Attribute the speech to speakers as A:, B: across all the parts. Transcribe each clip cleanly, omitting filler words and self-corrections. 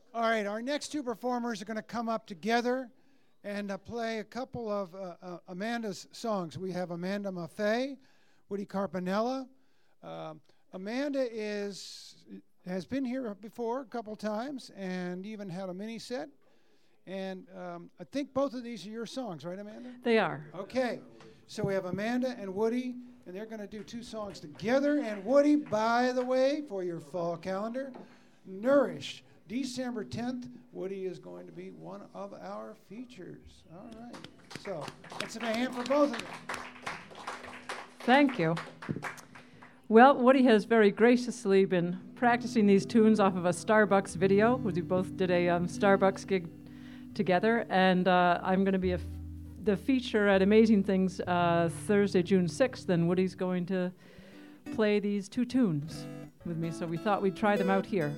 A: All right, our next two performers are going to come up together and play a couple of Amanda's songs. We have Amanda Maffei, Woody Carpinella. Amanda has been here before a couple times and even had a mini set. And I think both of these are your songs, right, Amanda?
B: They are.
A: Okay, so we have Amanda and Woody, and they're going to do two songs together. And Woody, by the way, for your fall calendar, Nourish. December 10th, Woody is going to be one of our features. All right. So let's have a hand for both of them.
B: Thank you. Well, Woody has very graciously been practicing these tunes off of a Starbucks video. We both did a Starbucks gig together, and I'm going to be the feature at Amazing Things Thursday, June 6th, and Woody's going to play these two tunes with me, so we thought we'd try them out here.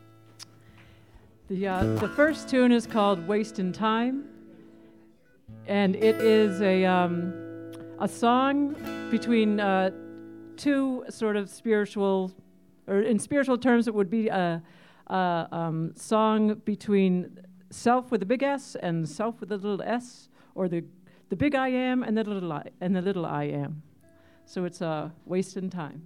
B: The first tune is called Wastin' Time, and it is a song between two sort of spiritual, or in spiritual terms it would be a song between self with a big S and self with a little s, or the big I am and the little I am. So it's Wastin' Time.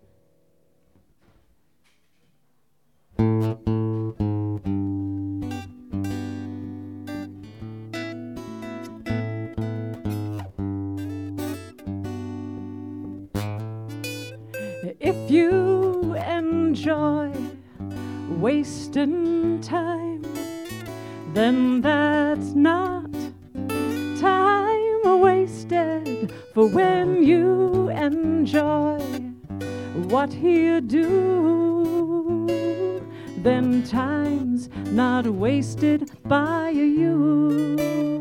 B: If you enjoy wasting time, then that's not time wasted. For when you enjoy what you do, then time's not wasted by you.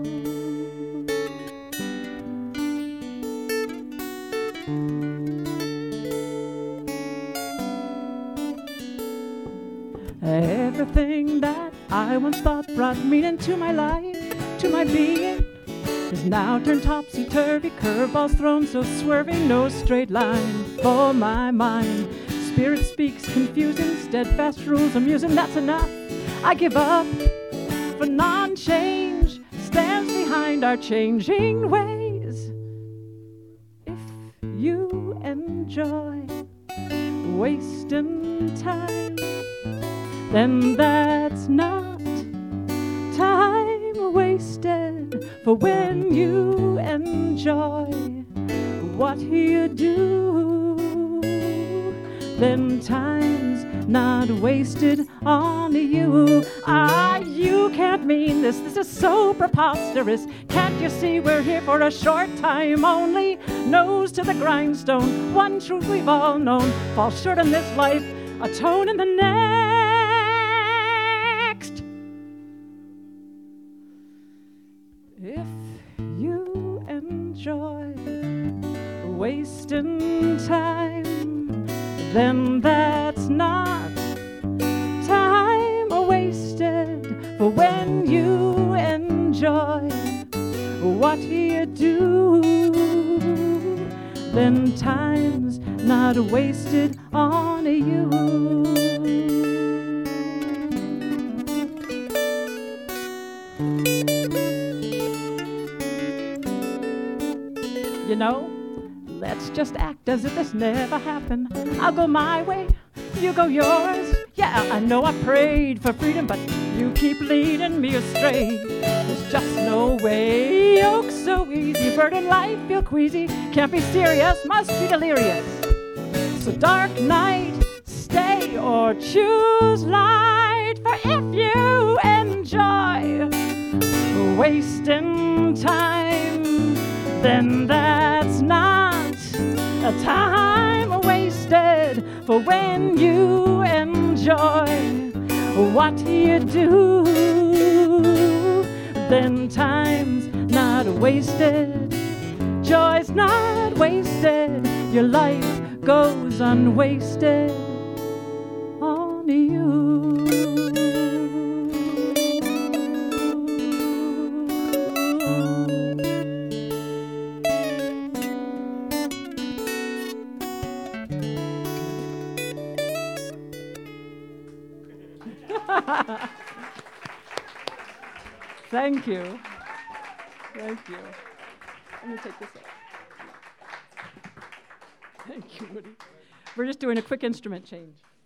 B: Everything that I once thought brought meaning to my life, to my being, is now turned topsy-turvy, curveballs thrown so swerving, no straight line for my mind. Spirit speaks confusing, steadfast rules amusing, that's enough. I give up, for non-change stands behind our changing ways. If you enjoy wasting time, then that's not time wasted. For when you enjoy what you do, then time's not wasted on you. You can't mean this. This is so preposterous. Can't you see we're here for a short time only? Nose to the grindstone, one truth we've all known. Fall short in this life, atone in the next. If you enjoy wasting time, then that's not time wasted. For when you enjoy what you do, then time's not wasted on you. You know, let's just act as if this never happened. I'll go my way, you go yours. Yeah, I know I prayed for freedom, but you keep leading me astray. There's just no way. Oh, so easy, burden life, feel queasy. Can't be serious, must be delirious. So dark night, stay or choose light. For if you enjoy wasting time, then that's not a time wasted. For when you enjoy what you do, then time's not wasted. Joy's not wasted. Your life goes unwasted on you. Thank you. Thank you. Let me take this up. Thank you, Woody. We're just doing a quick instrument change.